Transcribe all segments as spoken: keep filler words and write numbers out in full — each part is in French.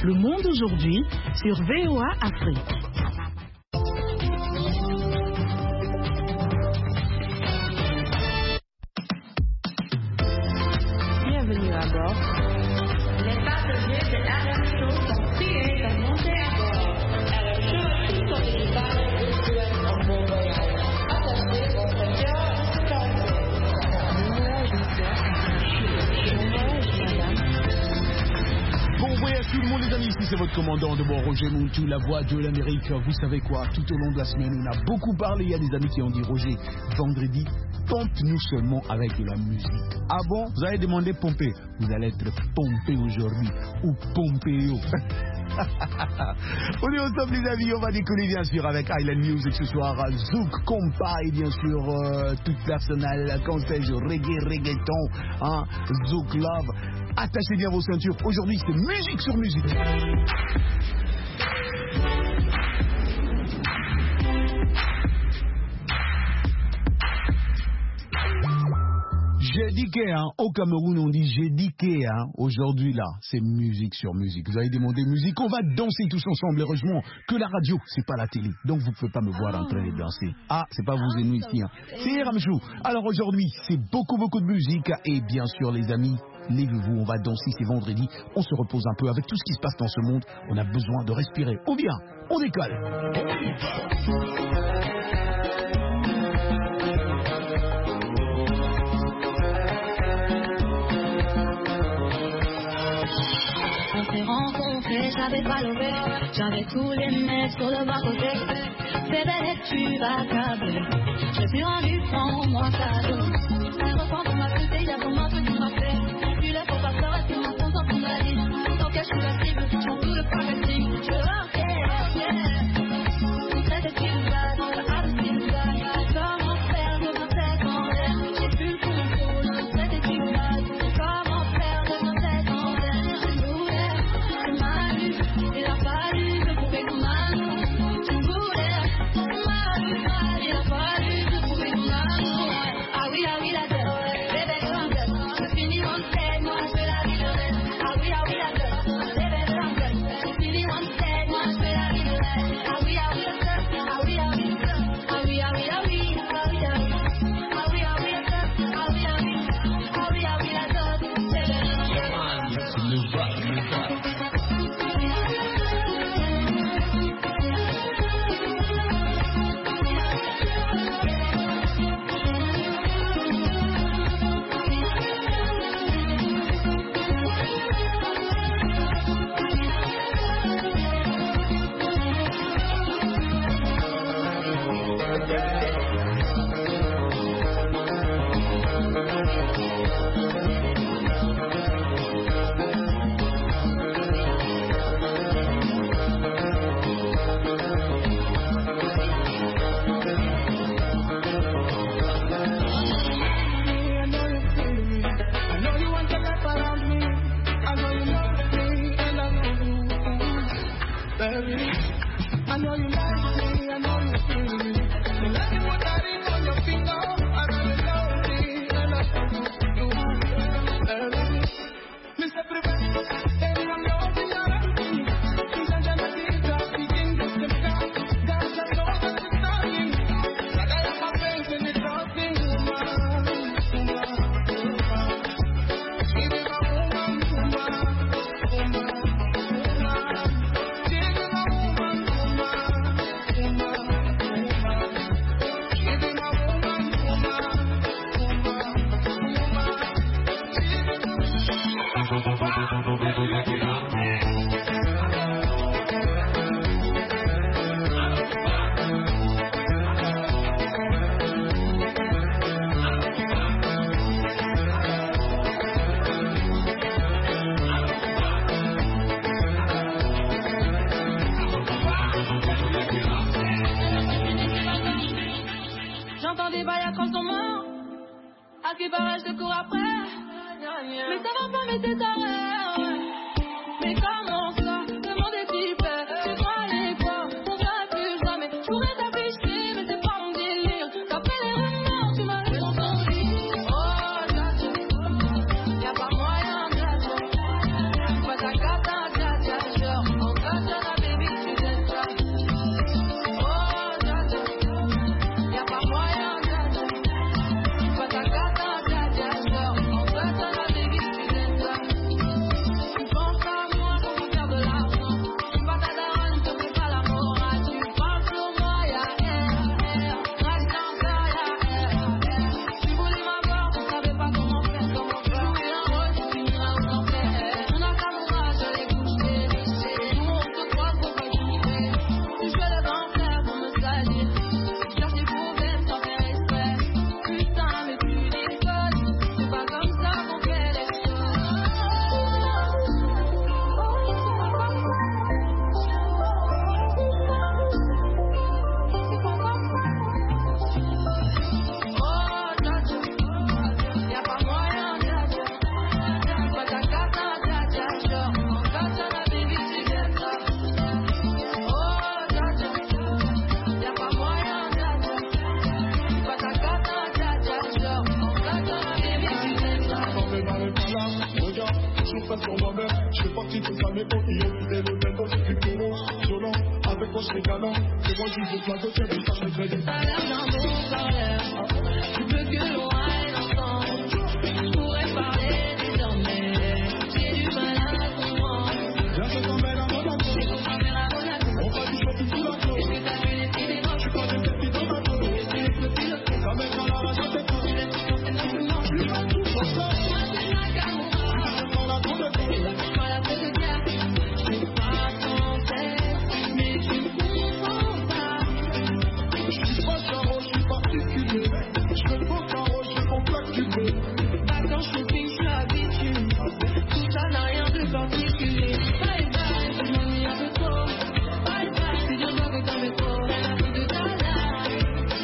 Le monde aujourd'hui sur V O A Afrique. Bienvenue à bord. Les passagers de R M Show sont priés de monter à bord. R M Show, tout son équipage vous souhaite un bon voyage. Attachez votre cœur et sécurité. Bon voyage tout le monde les amis, ici c'est votre commandant de bord Roger Montou, la voix de l'Amérique. Vous savez quoi, tout au long de la semaine on a beaucoup parlé, il y a des amis qui ont dit Roger, vendredi, pompe-nous seulement avec de la musique. Ah bon, vous avez demandé pomper, vous allez être pompé aujourd'hui, ou pompéo. On est ensemble les amis, on va décoller bien sûr avec Island Music ce soir, Zouk Compa et bien sûr euh, tout personnel, conseil reggae, reggaeton, hein, Zouk Love. Attachez bien vos ceintures, aujourd'hui c'est musique sur musique. J'ai dit que, hein, au Cameroun on dit j'ai dit que, hein, aujourd'hui là, c'est musique sur musique. Vous avez demandé musique, on va danser tous ensemble. Heureusement que la radio, c'est pas la télé, donc vous pouvez pas me voir en train de danser. Ah, c'est pas vous et nous ici, hein. C'est Ramchou. Alors aujourd'hui, c'est beaucoup beaucoup de musique et bien sûr les amis, levez-vous, on va danser, c'est vendredi, on se repose un peu avec tout ce qui se passe dans ce monde, on a besoin de respirer. Ou bien, on décolle. J'avais pas levé, j'avais tous les mecs sur le bas-côté. Bébé, tu vas câbler. Je suis rendu, prends-moi cadeau. Un reprend pour ma côté, il y a vraiment un truc qui m'a fait. Puis là, faut pas faire, et puis mon compte en la liste. Tant que je suis la cible, je prends tout le packaging. Je veux ok, ok. Tout ça, c'est une base, on va arrêter une base. Comment faire, je me fais en l'air. J'ai plus le contrôle, tout ça, c'est une base. Comment faire, je me fais en l'air. Je voulais, je m'allume. Il a fallu que pour que mon amour, tu voulais, mal, mal, il a fallu que pour que mon amour. Ah oui, ah oui, la tête, bébé, grande, je finis mon tête, moi je fais la vie de rêve. Ah oui, ah oui, la tête, bébé, grande, je finis mon tête, moi je fais la vie de rêve. Ah oui, ah oui, la tête, ah oui, ah oui, ah oui, ah oui, ah oui, ah oui, ah oui, ah oui, ah oui, la tête, ah oui, ah oui, ah oui, ah oui, la tête, bébé, I know you like me, I know you feel me. You like me with that ring on your finger. I know you love me, and I love you. Mister Prevent, and I'm loving your everything. She's a Jamaica, speaking this to me. Guys, I know that it's nothing. Like I have my face in the talking woman, woman, woman. She be my woman, woman, woman. J'entends des bails à consommer. À qui paraît, je te cours après. Mais ça va pas, mais c'est taré. Mais comment ça? Le monde est hyper. Tu croyais quoi? On va plus jamais. Je pourrais t'afficher, mais c'est pas mon délire. T'as fait les rumeurs, tu m'as fait entendu. Oh, dja, y'a pas moyen, dja, pas ta carte, dja, dja, jamais confié. Et le temps, c'est du bureau. Violent, avec moi, je suis galant. C'est moi, je joue plateau, c'est des tâches, mes crédits. T'as l'air d'un bon parleur. Tu veux que l'on aille ensemble. Je pourrais parler désormais. J'ai du mal à comprendre. Viens, je t'emmène à mon amour. On va du shopping sous la flotte. Est-ce que t'as vu les cinémas? Je suis pas des petits dans ma peau. La mec dans la rage à tes coups. Je lui mets tout pour ça. Je prends la tour de cou. Je suis pas carreau, je suis particulier. Je fais le beau carreau, je fais mon plaque du bleu. Attends, je shopping, je suis habitué. Tout ça n'a rien de particulier. Bye bye, je m'ennuie un peu trop. Bye bye, c'est dur de voir que t'en mets trop. Elle a plus de talent.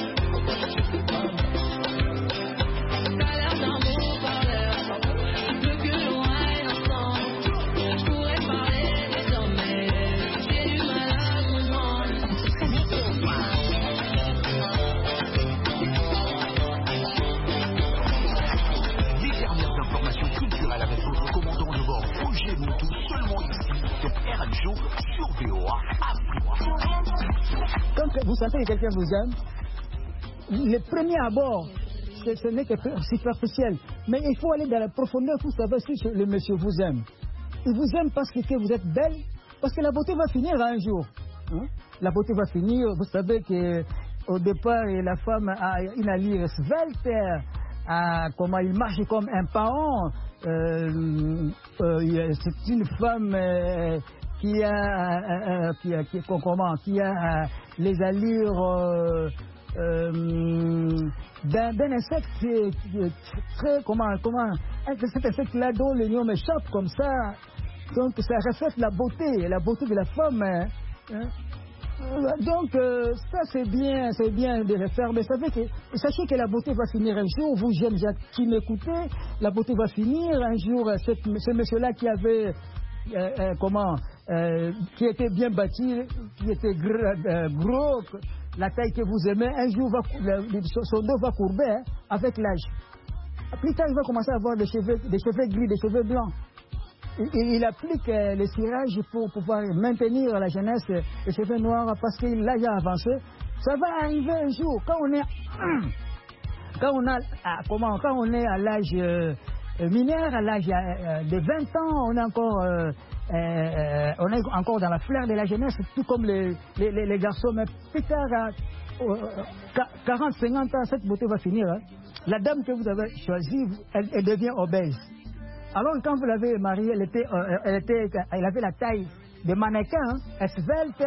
T'as l'air d'un bon parleur. Tu veux que l'on aille ensemble. Je pourrais parler désormais. J'ai du mal à comprendre. Les dernières informations culturelles avec votre commandant de bord Roger Moutou, seulement ici, sur R M Show, sur V O A Afrique. Quand vous sentez que quelqu'un vous aime, le premier abord, ce, ce n'est que superficiel. Mais il faut aller dans la profondeur pour savoir si le monsieur vous aime. Il vous aime parce que vous êtes belle, parce que la beauté va finir un jour. Hein? La beauté va finir, vous savez qu'au départ, la femme a une allure svelte, a, comment il marche comme un paon. Euh, euh, c'est une femme euh, qui a, euh, qui a, qui, comment, qui a euh, les allures euh, euh, d'un, d'un insecte qui est, qui est très, comment, comment, cet insecte-là dont le lion m'échappe comme ça. Donc ça reflète la beauté, la beauté de la femme. Hein, hein. Donc euh, ça c'est bien, c'est bien de le faire, mais savez que, sachez que la beauté va finir un jour. Vous jeunes gens qui m'écoutez, la beauté va finir un jour. Cette, ce monsieur-là qui avait euh, euh, comment, euh, qui était bien bâti, qui était gr euh, gros, la taille que vous aimez, un jour va, le, son dos va courber hein, avec l'âge. Plus tard il va commencer à avoir des cheveux, des cheveux gris, des cheveux blancs. Il, il applique euh, les cirages pour pouvoir maintenir à la jeunesse euh, les cheveux noirs parce qu'il l'a déjà avancé. Ça va arriver un jour quand on est quand on a à, comment quand on est à l'âge euh, mineur, à l'âge euh, de vingt ans, on est encore euh, euh, on est encore dans la fleur de la jeunesse, tout comme les, les, les, les garçons. Mais plus tard, à euh, quarante cinquante ans, cette beauté va finir. Hein. La dame que vous avez choisie, elle, elle devient obèse. Alors quand vous l'avez mariée, elle, était, euh, elle, était, elle avait la taille de mannequin, hein, elle svelte.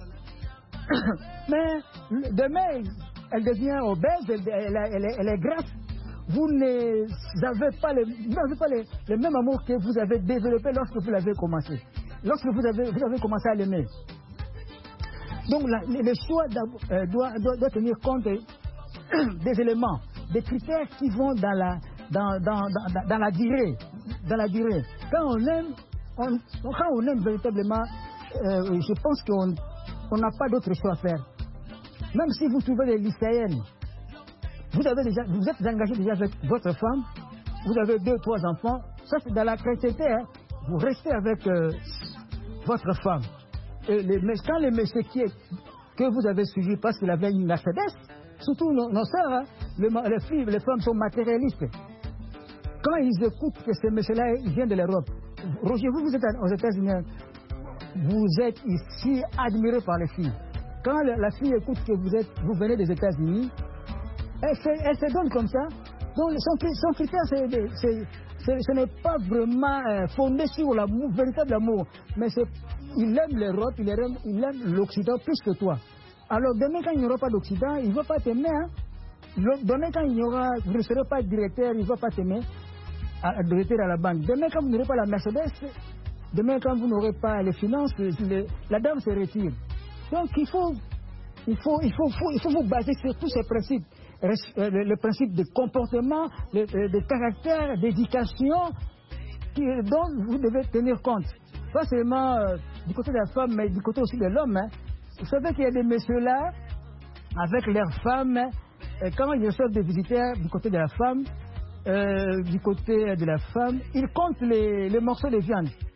Mais demain, elle devient obèse, elle, elle, elle, est, elle est grasse. Vous n'avez pas, le, vous pas le, le même amour que vous avez développé lorsque vous l'avez commencé. Lorsque vous avez, vous avez commencé à l'aimer. Donc la, le choix euh, doit, doit, doit tenir compte des éléments, des critères qui vont dans la... Dans, dans, dans, dans la durée, dans la durée. Quand on aime, on, quand on aime véritablement, euh, je pense qu'on n'a pas d'autre choix à faire. Même si vous trouvez des lycéennes, vous, avez déjà, vous êtes engagé déjà avec votre femme, vous avez deux, trois enfants, ça c'est dans la chrétienté, hein, vous restez avec euh, votre femme. Et les, quand les messieurs qui est, que vous avez suivi parce qu'il avait une Mercedes, surtout nos, nos sœurs, hein, les, les filles, les femmes sont matérialistes. Quand ils écoutent que ce monsieur-là vient de l'Europe, Roger, vous, vous êtes aux États-Unis, vous êtes ici admiré par les filles. Quand la, la fille écoute que vous, êtes, vous venez des États-Unis, elle, elle se donne comme ça. Donc son, son critère, c'est, c'est, c'est, ce n'est pas vraiment euh, fondé sur l'amour, véritable amour, mais c'est, il aime l'Europe, il aime, il aime l'Occident plus que toi. Alors demain, quand il n'y aura pas d'Occident, il ne va pas t'aimer. Hein? Demain, quand il n'y aura, vous ne serez pas directeur, il ne va pas t'aimer. Directeur à la banque. Demain, quand vous n'aurez pas la Mercedes, demain, quand vous n'aurez pas les finances, les, la dame se retire. Donc, il faut, il faut, il faut, faut, il faut vous baser sur tous ces principes. Le, le, le principe de comportement, le, de caractère, d'éducation, dont vous devez tenir compte. Pas seulement euh, du côté de la femme, mais du côté aussi de l'homme. Hein. Vous savez qu'il y a des messieurs-là, avec leurs femmes, et quand ils reçoivent des visiteurs du côté de la femme, Euh, du côté de la femme, ils comptent les, les morceaux de viande.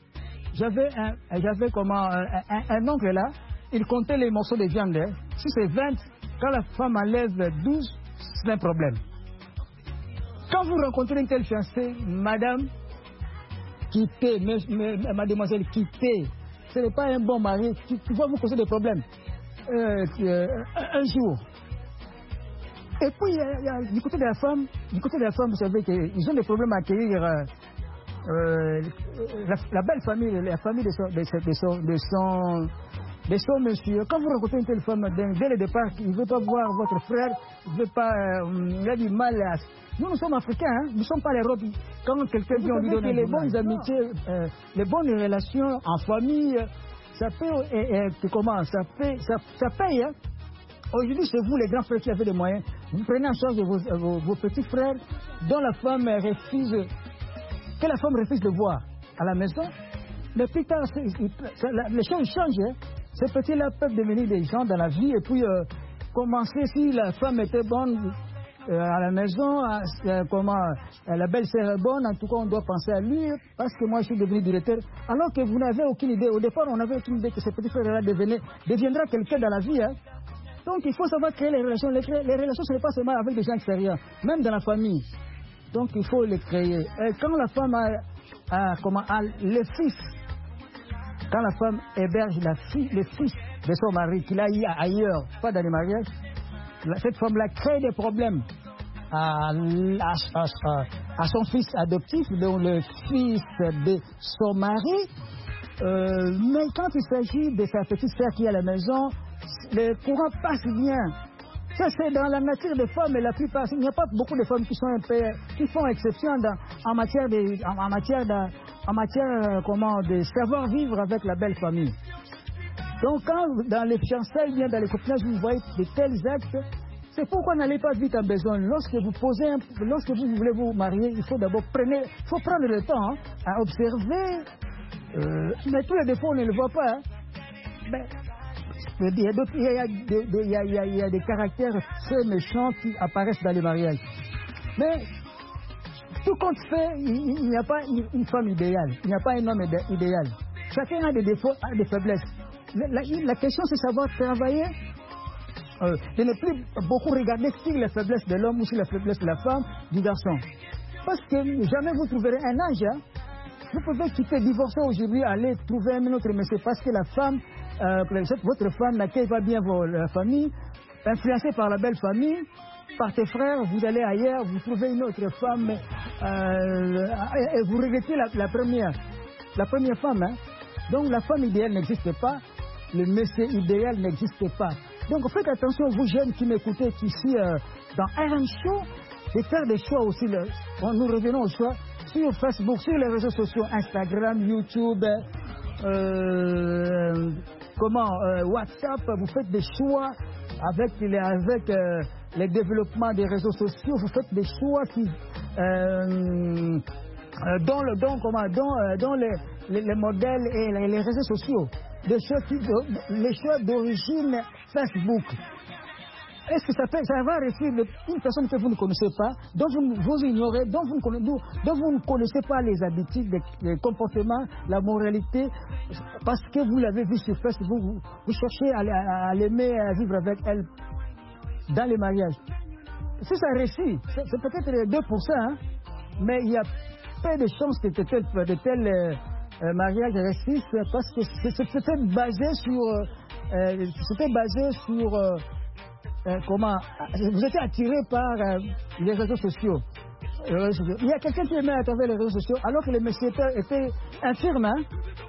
j'avais un, j'avais comment, un, un, un oncle là, il comptait les morceaux de viande. Hein. Si c'est vingt, quand la femme enlève douze, c'est un problème. Quand vous rencontrez une telle fiancée, madame, quittez, mais, mais, mademoiselle, quittez. Ce n'est pas un bon mari qui, qui va vous causer des problèmes. Euh, euh, un jour. Et puis, il y a, il y a, du côté de la femme, du côté de la femme, vous savez qu'ils ont des problèmes à accueillir euh, euh, la, la belle famille, la famille de son, de son, de son, de son, de son monsieur. Quand vous rencontrez une telle femme, dès, dès le départ, il ne veut pas voir votre frère, il veut pas, euh, il a du mal à... Nous, nous sommes africains, hein? Nous ne sommes pas l'Europe. Quand quelqu'un vient, on lui donne les bonnes amitiés, euh, les bonnes relations en famille, ça peut, et, et, comment, ça, paye, ça, ça paye, hein? Aujourd'hui, c'est vous, les grands frères, qui avez des moyens. Vous prenez en charge de vos, vos, vos petits frères dont la femme refuse, que la femme refuse de voir à la maison. Mais plus tard, les choses changent. Hein. Ces petits-là peuvent devenir des gens dans la vie et puis euh, commencer, si la femme était bonne euh, à la maison, euh, comment euh, la belle-sœur est bonne, en tout cas, on doit penser à lui parce que moi, je suis devenu directeur. Alors que vous n'avez aucune idée. Au départ, on n'avait aucune idée que ce petit frère-là deviendra quelqu'un dans la vie. Hein. Donc, il faut savoir créer les relations. Les, les relations, ce n'est pas seulement avec des gens extérieurs, même dans la famille. Donc, il faut les créer. Et quand la femme a, a, comment, a le fils, quand la femme héberge la fille, le fils de son mari, qu'il a eu ailleurs, pas dans les mariages, cette femme-là crée des problèmes à, à, à, à son fils adoptif, donc le fils de son mari. Euh, mais quand il s'agit de sa petite sœur qui est à la maison, le courant passe bien. Ça, c'est dans la nature des femmes, et la plupart, il n'y a pas beaucoup de femmes qui, sont un peu, qui font exception dans, en matière de, en, en matière de, en matière, comment, de savoir vivre avec la belle famille. Donc, quand dans les fiançailles, bien dans les copinages, vous voyez de tels actes, c'est pourquoi n'allez pas vite en besoin. Lorsque vous posez, un, lorsque vous voulez vous marier, il faut d'abord prendre, faut prendre le temps hein, à observer. Euh, mais tous les défauts, on ne les voit pas. Hein. Mais, il y, a il, y a, il, y a, il, y a, il y a des caractères très méchants qui apparaissent dans les mariages. Mais tout compte fait, il, il n'y a pas une, une femme idéale, il n'y a pas un homme idéal. Chacun a des défauts, a des faiblesses. La, la, la question, c'est savoir travailler, euh, de ne plus beaucoup regarder sur les faiblesses de l'homme ou sur les faiblesses de la femme, du garçon. Parce que jamais vous trouverez un ange. Hein. Vous pouvez quitter, divorcer aujourd'hui, aller trouver un autre monsieur parce que la femme, euh, votre femme n'accueille pas bien vos, la famille, influencée par la belle famille, par tes frères, vous allez ailleurs, vous trouvez une autre femme euh, et vous regrettez la, la première, la première femme. Hein. Donc la femme idéale n'existe pas, le monsieur idéal n'existe pas. Donc faites attention, vous jeunes qui m'écoutez ici euh, dans R M Show, de faire des choix aussi. Le, bon, nous revenons au choix sur Facebook, sur les réseaux sociaux, Instagram, YouTube, euh, comment, euh, WhatsApp. Vous faites des choix avec les, avec euh, les développements des réseaux sociaux. Vous faites des choix qui euh, dans le dans comment dans, euh, dans les, les, les modèles et les, les réseaux sociaux, des choix qui, les choix d'origine Facebook. Est-ce que ça, fait, ça va réussir une personne que vous ne connaissez pas, dont vous, vous ignorez, dont vous, ne connaissez, dont vous ne connaissez pas les habitudes, les, les comportements, la moralité, parce que vous l'avez vu sur Facebook, vous, vous cherchez à, à, à l'aimer, à vivre avec elle dans les mariages. Si ça réussit, c'est peut-être deux pour cent, hein, mais il y a peu de chances que de tels, de tels euh, mariages réussissent parce que c'était basé sur, euh, c'était basé sur euh, Euh, comment vous étiez attiré par euh, les réseaux sociaux. Euh, il y a quelqu'un qui aimait à travers les réseaux sociaux, alors que le monsieur était, était infirme. Hein?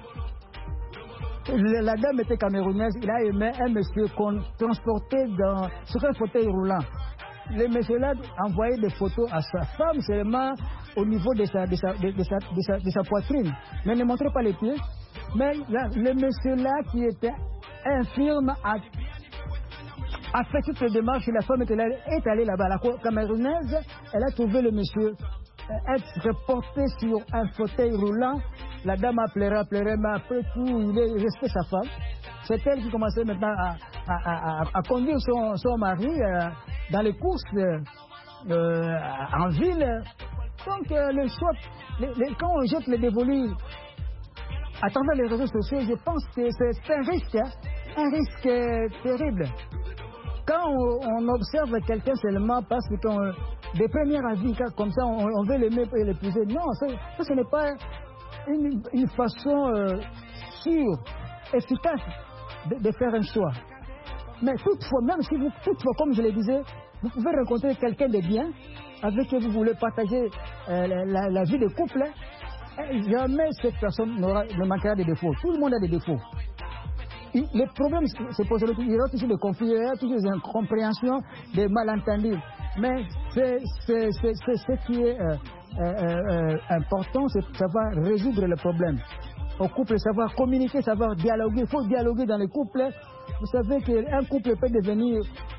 La dame était camerounaise, il a aimé un monsieur qu'on transportait dans, sur un fauteuil roulant. Le monsieur-là envoyait des photos à sa femme seulement au niveau de sa, de sa, de, de sa, de sa, de sa poitrine, mais ne montrait pas les pieds. Mais là, le monsieur-là qui était infirme a a fait toutes les démarches, la femme est allée là-bas, la camerounaise, elle a trouvé le monsieur être reporté sur un fauteuil roulant. La dame a pleuré, a pleuré, mais après tout, il est resté sa femme. C'est elle qui commençait maintenant à, à, à, à conduire son, son mari euh, dans les courses euh, en ville. Donc, euh, le choix, les, les, quand on jette les dévolus à travers les réseaux sociaux, je pense que c'est un risque, hein, un risque euh, terrible. Quand on, on observe quelqu'un seulement parce que on, des premiers avis, comme ça, on, on veut l'aimer et l'épouser. Non, ça, ça ce n'est pas une, une façon euh, sûre, efficace de, de faire un choix. Mais toutefois, même si vous, toutefois, comme je le disais, vous pouvez rencontrer quelqu'un de bien, avec qui vous voulez partager euh, la, la, la vie de couple, jamais cette personne ne manquera de défauts. Tout le monde a des défauts. Il, les problèmes se posent, il y aura toujours des conflits, il y aura toujours des incompréhensions, des malentendus. Mais c'est, c'est, c'est, c'est ce qui est euh, euh, euh, important, c'est de savoir résoudre les problèmes. Au couple, savoir communiquer, savoir dialoguer. Il faut dialoguer dans les couples. Vous savez qu'un couple peut devenir...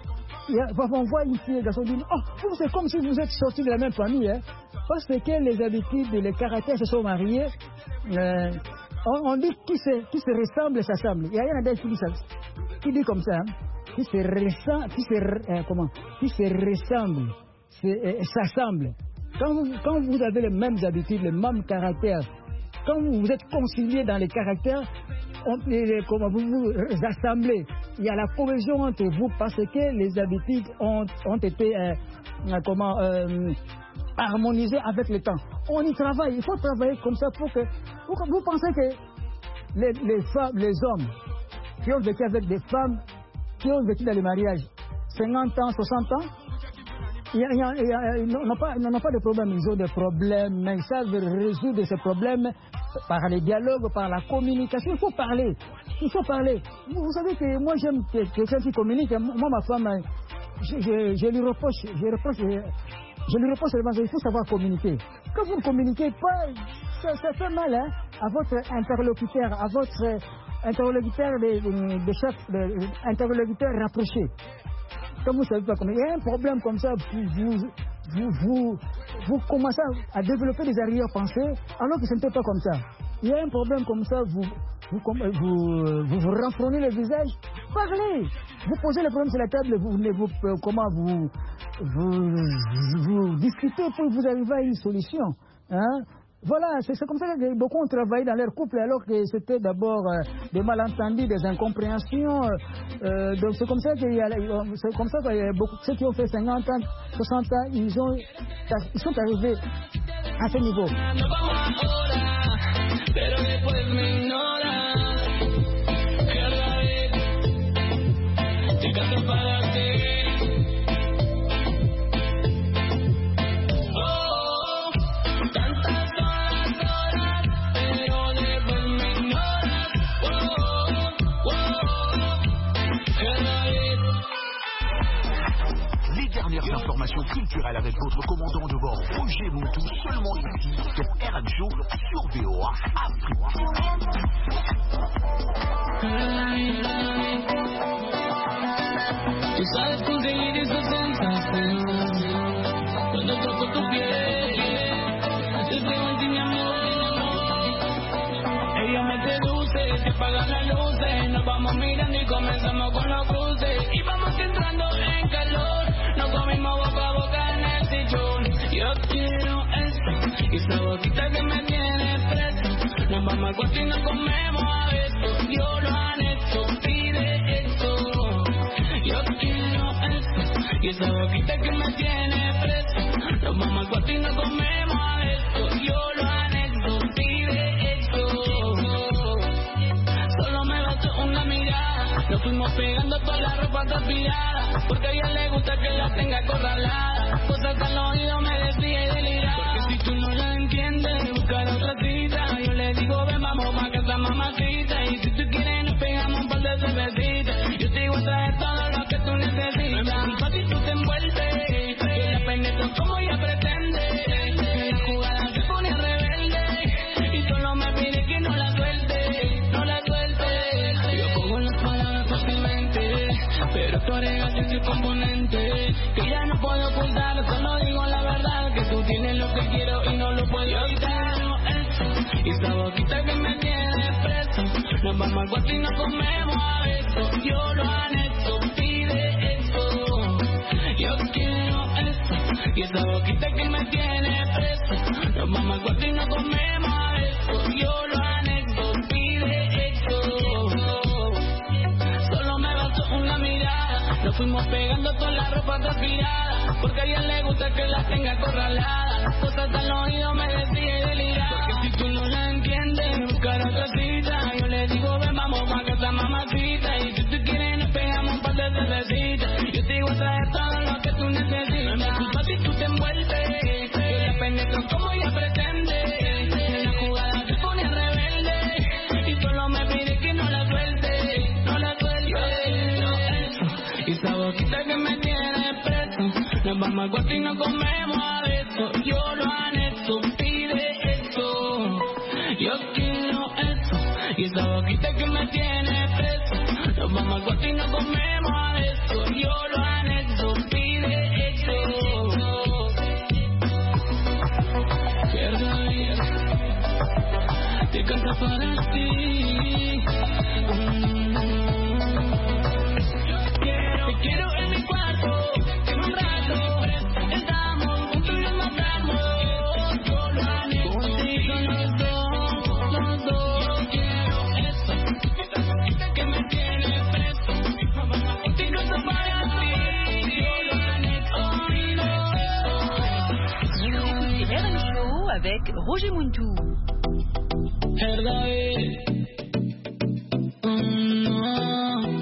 On voit ici les garçons dire oh, c'est comme si vous êtes sortis de la même famille. Hein, parce que les habitudes, les caractères se sont mariés. Euh, on, on dit qui se, qui se ressemble, s'assemble. Il y a un adage qui dit ça, qui dit comme ça, hein, qui se ressemble, qui se, euh, comment, qui se ressemble, euh, s'assemble. Quand vous, quand vous avez les mêmes habitudes, les mêmes caractères, quand vous êtes conciliés dans les caractères, on, les, comment vous vous assemblez. Il y a la cohésion entre vous parce que les habitudes ont, ont été euh, comment, euh, harmonisées avec le temps. On y travaille. Il faut travailler comme ça pour que... Pour que vous pensez que les, les femmes, les hommes qui ont vécu avec des femmes, qui ont vécu dans les mariages cinquante ans, soixante ans, il y a, il y a, il y a, ils n'ont pas, pas de problème. Ils ont des problèmes, mais ils savent résoudre ces problèmes par les dialogues, par la communication. Il faut parler. Il faut parler. Vous, vous savez que moi, j'aime quelqu'un qui communique. Moi, ma femme, je, je, je lui reproche, je, reproche, je, je lui reproche seulement qu'il faut savoir communiquer. Quand vous ne communiquez pas, ça, ça fait mal hein, à votre interlocuteur, à votre interlocuteur de, de, de chaque de, interlocuteur rapproché. Quand vous ne savez pas comment, il y a un problème comme ça, vous, vous, vous, vous commencez à développer des arrière-pensées alors que ce n'était pas comme ça. Il y a un problème comme ça, vous vous, vous, vous, vous renfrognez le visage, parlez. Vous posez le problème sur la table, vous, vous, comment vous, vous, vous discutez pour que vous arrivez à une solution. Hein? Voilà, c'est comme ça que beaucoup ont travaillé dans leur couple alors que c'était d'abord euh, des malentendus, des incompréhensions. Euh, donc c'est comme ça qu'il y a, c'est comme ça qu'il y a beaucoup ceux qui ont fait cinquante ans, soixante ans, ils ont, ils sont arrivés à ce niveau. Information culturelle avec votre commandant de bord Roger Moutou, seulement ici sur R M Show sur V O A Afrique. Tú sabes conseguir esa sensación cuando toco tu piel. Te tengo en ti, mi amor. Ella me seduce, se apagan las luces. Nos vamos mirando y comenzamos con los cruces. Y vamos entrando en calor. Nos comimos boca a boca en el sillón. Yo quiero esto, y esa boquita que me tiene preso. Nos vamos al cuarto y nos comemos a besos. Yo lo anexo, pide esto. Yo quiero esto, y esa boquita que me tiene preso. Nos vamos al cuarto y nos comemos a besos. Yo lo anexo, pide esto. Solo me bastó una mirada. Nos fuimos pegando toda la ropa tapillada. Porque a ella le gusta que la tenga acorralada. Cosas que al oído me decía y deliraba. Porque si tú no la entiendes, buscar otra cita. Yo le digo, ven, vamos pa' casa, mamacita. Y si tú quieres, nos pegamos un par de cervecitas. Yo te digo, trae todo lo que tú necesitas. No es culpa si tú te envuelves. Yo la penetro como ella pretende. La jugada se pone rebelde. Y solo me pide que no la suelte. No la suelte. Yo pongo las palabras fácilmente. Pero tú agregas ese componente que ya no puedo ocultar, solo digo la verdad, que tú tienes lo que quiero y no lo puedo evitar. Y esa boquita que me tiene preso, nos vamos al cuarto y nos comemos a besos. Yo lo anexo, pide eso. Yo quiero eso. Y esa boquita que me tiene preso, nos vamos al cuarto y nos comemos a besos. Yo lo anexo, pide Nos fuimos pegando toda la ropa transpirada, porque a ella le gusta que la tenga acorralada. Cosas al oído me decía y delirada, porque si tú no la entiendes, buscar otra cita. Yo le digo, ven, vamos pa' casa, mamacita. Y si tú quieres, nos pegamos un par de cervecitas. Yo te digo, trae todo lo que tú necesitas. No me culpa si tú te envuelves, yo la penetro como ella pretende. En la jugada se pone rebelde y solo me pide que no la suelte, no la suelte. Yo le digo eso, y esa boquita que me tiene preso. Nos vamos al cuarto y nos comemos a besos. Yo lo anexo, pide eso. Yo quiero eso, y esa boquita que me tiene preso. Nos vamos al cuarto y nos comemos a besos. Yo lo anexo, pide eso. Pierda bien, te canta para ti. Mm. Quiero, te quiero en mi cuarto, en un rato. Estamos juntos y nos matamos. Yo lo anexo, contigo los dos, los dos. Yo quiero eso, que me tiene preso. Contigo eso para ti. Yo lo anexo, pide eso. R M Show avec Roger Muntou. Verdad es, mm, no.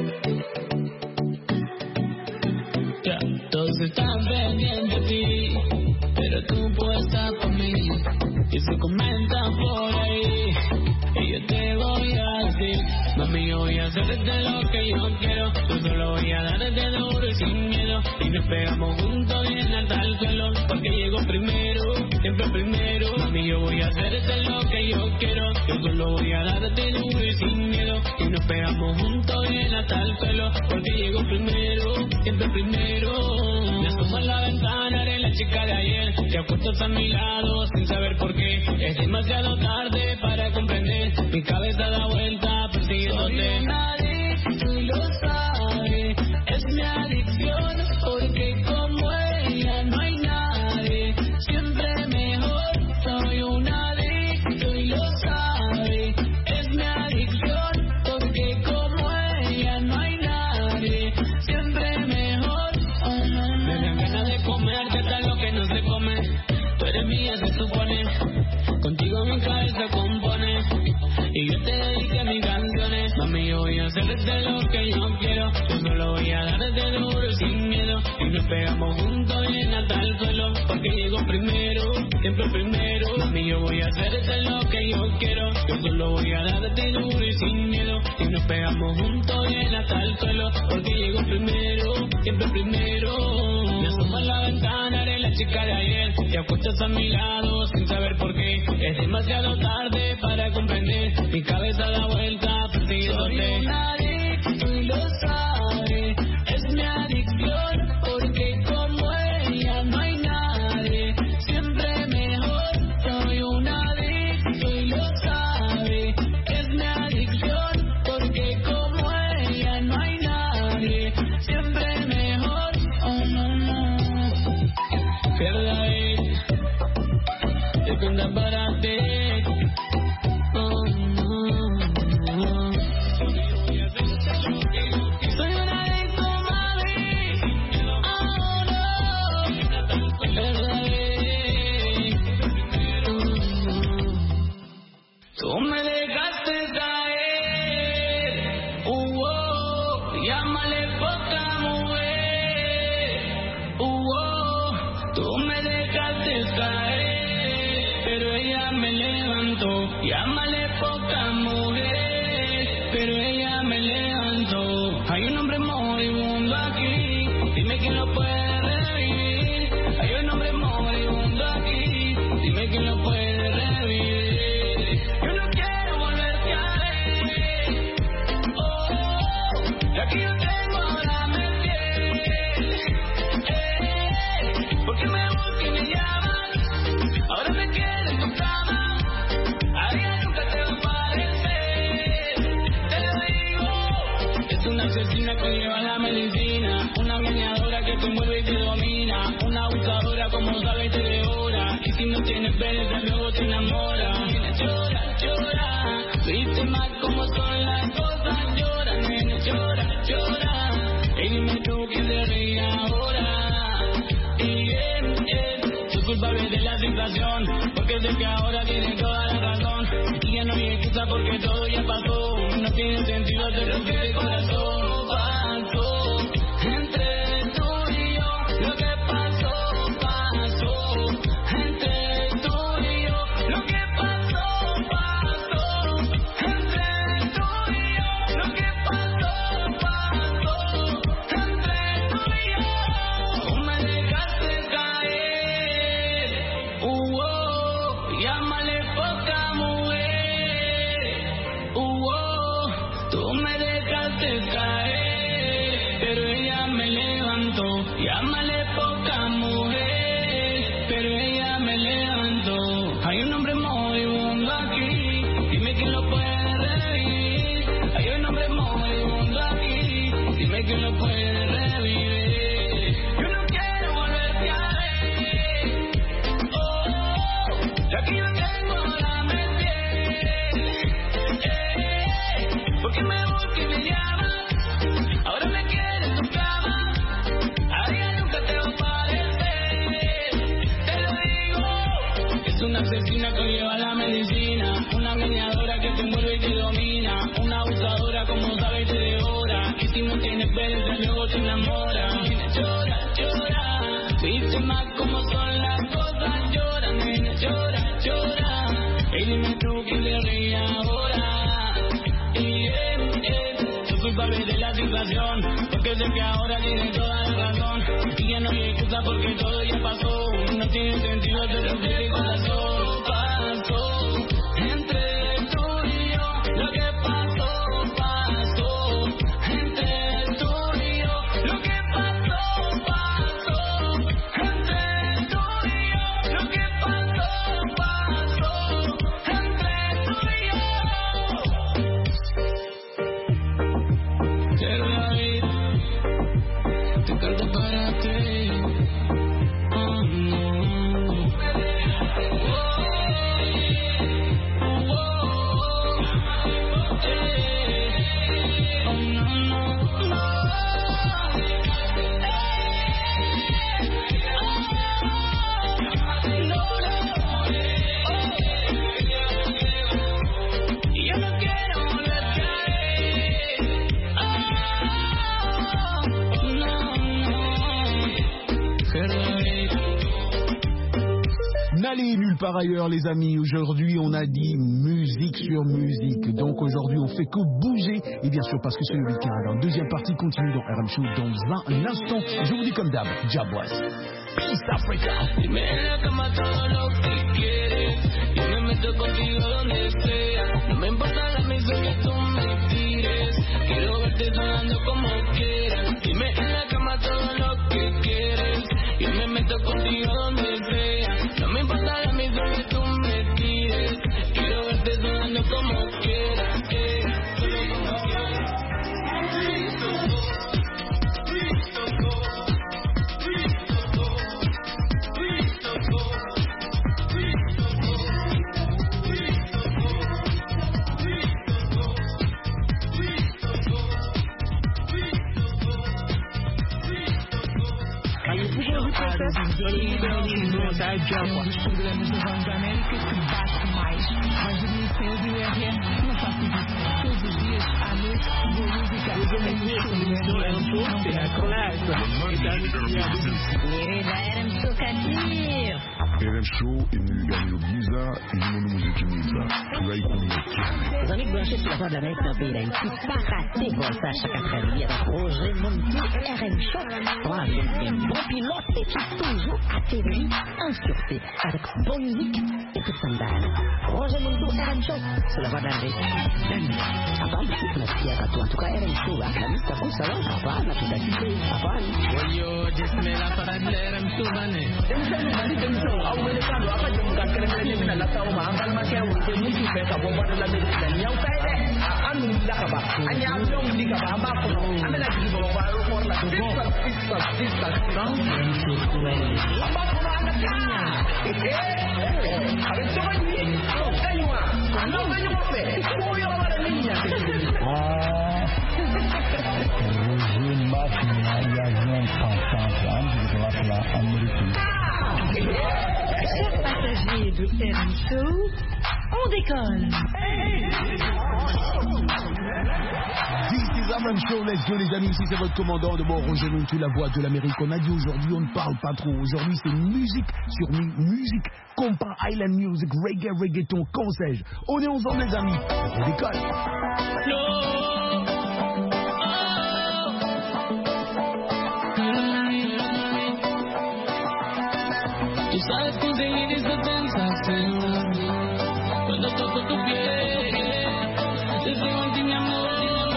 Ya, todos están pendientes de ti, pero tú puedes estar conmigo. Y se comentan por ahí, y yo te voy a decir, mami, yo voy a hacerte lo que yo quiero. Yo solo voy a darte duro y sin miedo. Y nos pegamos juntos bien hasta el suelo, porque llego primero, siempre primero. Mami, yo voy a hacerte lo que yo quiero. Yo solo voy a darte duro y sin miedo. Y nos pegamos juntos bien hasta el suelo, porque llego primero, siempre primero. Me asomo a la ventana, eres la chica de ayer. Te acuestas a mi lado sin saber por qué. Es demasiado tarde para comprender. Mi cabeza da vuelta persiguiéndote. Soy un adicto y lo sabes. Es mi adicción, porque como ella no hay nadie. Siempre mejor. Soy un adicto y lo sabes. Es mi adicción, porque como ella no hay nadie. Siempre mejor. Oh, no, no. Me dan ganas de comer, que tal lo que no se come. Tú eres mía, se supone. Contigo mi cabeza compone, y yo te dediqué mis canciones. Mami, yo voy a hacerte lo que yo quiero. Yo solo voy a darte duro y sin miedo. Y nos pegamos juntos bien hasta el suelo, porque llego primero, siempre primero. Mami, yo voy a hacerte lo que yo quiero. Yo solo voy a darte duro y sin miedo. Y nos pegamos juntos bien hasta el suelo, porque llego primero, siempre primero. Me asomo a la ventana, eres la chica de ayer. Te acuestas a mi lado sin saber por qué. Es demasiado tarde para comprender. Mi cabeza da vuelta persiguiéndote. Soy un adicto y lo sabes. Es mi adicción, porque como ella no hay nadie. Siempre mejor. Soy un adicto y lo sabes. Es mi adicción, porque como ella no hay nadie. Siempre mejor. Oh, no, no. Pierda ahí, te cuenta para ti. Oh, no, no. Soy un adicto, mami. Oh, no. Pierda ahí. Oh, no. Tú me dejaste caer. Uh, oh. Llámale poca mujer. Uh, oh. Tú me dejaste caer, pero ella me levantó. Llámale poca mujer, pero ella me levantó. Hay un hombre moribundo aquí, dime quién lo puede revivir. Hay un hombre moribundo aquí, dime quién lo puede revivir. Yo no quiero volverte a ver. Oh, y aquí yo tengo ahora me tienes. Eh, porque me buscan y me llaman. Ahora me quedo en tu cama. A ella nunca te va a parecer. Te lo digo. Es una asesina que lleva la medicina. Una engañadora que te mueve y te domina. Una abusadora como sabe te devora. Y si no tienes pereza luego te enamora. Llora, llora. Viste más como son las cosas. Llora, nena, llora, llora. Y dime tú de lo que el corazón pasó. Entre tú y yo, lo que pasó, pasó. Entre tú y yo, lo que pasó, pasó. Entre tú y yo, lo que pasó, pasó. Entre tú y yo, tú me dejaste caer. Uh, oh, llámale poca mujer. Uh, oh, tú me dejaste caer, pero ella me levantó. Llámale poca mujer, pero ella me levantó. Hay un hombre moribundo aquí, dime quién lo puede revivir. Hay un hombre moribundo aquí, dime quién lo puede revivir. Yo no quiero volverte a ver. Oh, yo aquí no tengo la mente. Eh, porque me busca y me llama. Ahora me quiere en tu cama. A ella nunca te va a parecer. Te lo digo. Es una asesina que lleva la medicina. Una engañadora que te envuelve y te domina. Una abusadora como sabe y te devora. Y si no tienes pereza luego te enamora. Nena, llora, llora. Viste más como son las cosas. Llora, nena, llora, llora. Y dime tú quién le ríe ahora. Y eh, eh, soy culpable de la situación, porque sé que ahora tiene toda la razón. Y ya no hay excusa porque todo ya pasó. No tiene sentido de lo que el corazón pasó. Entre tú y yo, lo que pasó, pasó. Entre tú y yo, lo que pasó, pasó. Entre tú y yo, lo que pasó, pasó. Entre tú y yo. Quiero David, te canto para ti. Oh no. Oh, oh, oh, eh. Oh no, no, no. Y yo no quiero volver a caer. Oh, no, no. N'allez nulle part ailleurs, les amis. Aujourd'hui, on a dit musique sur musique. Donc aujourd'hui, on fait que bouger. Et bien sûr, parce que c'est le week-end. La deuxième partie continue dans R M Show dans un instant. Je vous dis comme d'hab, Jabwas. Peace Africa. Dime en la cama todo lo que quieres. Yo me meto contigo donde sea. No me importa la misión que tú me tires. Quiero verte sonando como quieras. Dime en la cama todo lo que quieres. Yo me meto contigo donde sea. No me importa la misión que tú me tires. Quiero verte sonando como quieras. Eh, solo como quieras. Dos programas da Voz da América que bate mais. Mais de mil e cem de U R N, não faço isso. Todos os dias, à noite, boa música. R M Show Kadir. R M Show inu giza inu muziki mwiza tunaikumikia. Os amigos brancos de la Voix de l'Amérique dans Pays d'Haïti, pas rater Volta chaque après-midi avec Roger Monti, R M Show. Voilà, un bon pilote qui toujours atterrit en sûreté avec bonne musique et tout standard. Roger Monti, R M Show, c'est la Voix de l'Amérique. Avant de tout la fière à toi, en tout cas R M Show, à la liste à vous, ça va, avant, la tout à fait, avant. Yo, jisme la para de R M Show, mané. Chers passagers de R M Show, on décolle. Island Show, let's go les amis, ici c'est votre commandant de bord, Roger Montou, la voix de l'Amérique. On a dit aujourd'hui, on ne parle pas trop. Aujourd'hui, c'est musique sur mi musique, compas, Island Music, reggae, reggaeton, qu'en sais-je. On est ensemble les amis, on décolle. Tú sabes conseguir esa sensación cuando toco tu piel. Te sigo en ti, mi amor.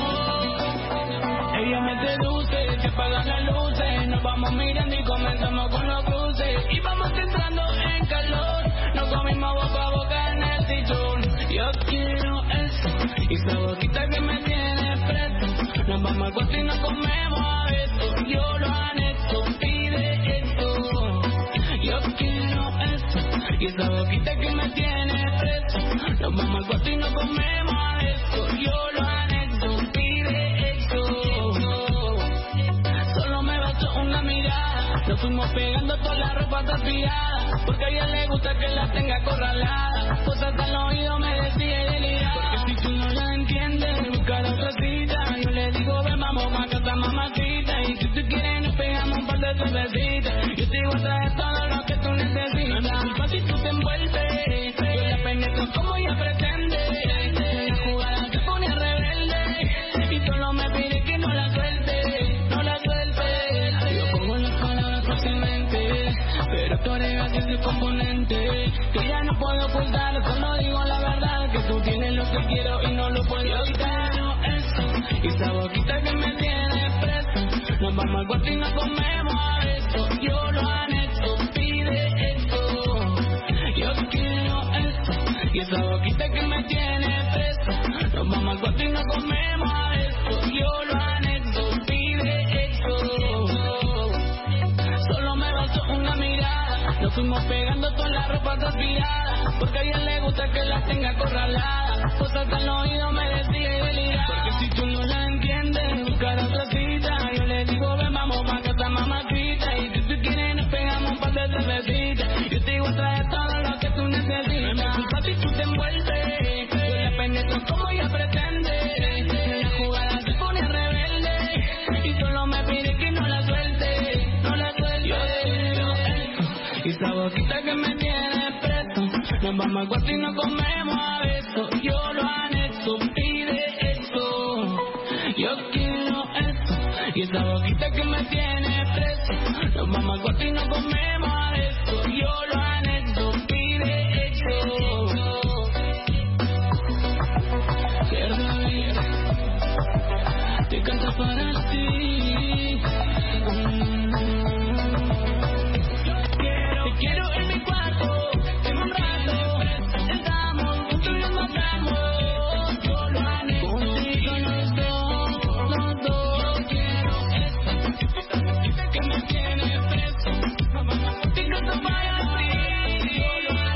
Ella me seduce, se apagan las luces. Nos vamos mirando y comenzamos con los cruces. Y vamos entrando en calor. Nos comimos boca a boca en el sillón. Yo quiero eso y esa boquita que me tiene preso. Nos vamos al cuarto y nos comemos a besos. Yo lo anexo, pide eso. Yo quiero eso y esa boquita que me tiene preso. Nos vamos al cuarto y nos comemos a eso. Yo lo anexo, pide eso. Solo me bastó una mirada. Nos fuimos pegando toda la ropa tapiada. Porque a ella le gusta que la tenga acorralada. Cosas al oído me decía y delirada. Porque si tú no la entiendes, buscar otra cita. Yo le digo, ven, vamos pa' casa, mamacita. Y si tú quieres, nos pegamos un par de cervecitas. Yo te digo, trae todo lo que tú necesitas. No me culpa si tú te envuelves. Yo la penetro como ella pretende. La jugada se pone rebelde. Y solo me pide que no la suelte. No la suelte. Yo pongo las palabras fácilmente. Pero tú agregas ese componente. Que ya no puedo ocultar. Solo digo la verdad. Que tú tienes lo que quiero y no lo puedo evitar. Eso. Y esa boquita que me tiene preso. Nos vamos al cuarto y nos comemos a besos. Yo lo anexo, pide eso. Yo quiero eso. Y esa boquita que me tiene preso. Nos vamos al cuarto y nos comemos a besos. Yo lo anexo, pide eso. Solo me bastó una mirada. Nos fuimos pegando toda la ropa transpirada. Porque a ella le gusta que la tenga acorralada. Cosas al oído me decía y delirada. Porque si tú no la entiendes, buscar otra cita. Yo le digo, ven, vamos pa' casa, mamacita. Y si tú quieres, nos pegamos un par de cervecitas. Yo te digo, trae todo lo que tú necesitas. No me culpa si tú te envuelves. Yo la penetro como ella pretende. La jugada se pone rebelde. Y solo me pide que no la suelte. No la suelte. Y esa boquita que me tiene preso. Nos vamos al cuarto y nos comemos a besos. Yo lo anexo, pide eso. Yo quiero eso. Y esa boquita que me tiene preso. Nos vamos al cuarto y nos comemos a besos. Yo lo anexo, pide eso. Quiero ir. Te canto para ti. Te quiero en mi cuarto. En un rato. Estamos juntos y nos matamos. Yo lo anexo. Contigo los dos. Los dos. Yo quiero eso. Que me tiene preso. Te canto para ti. Yo lo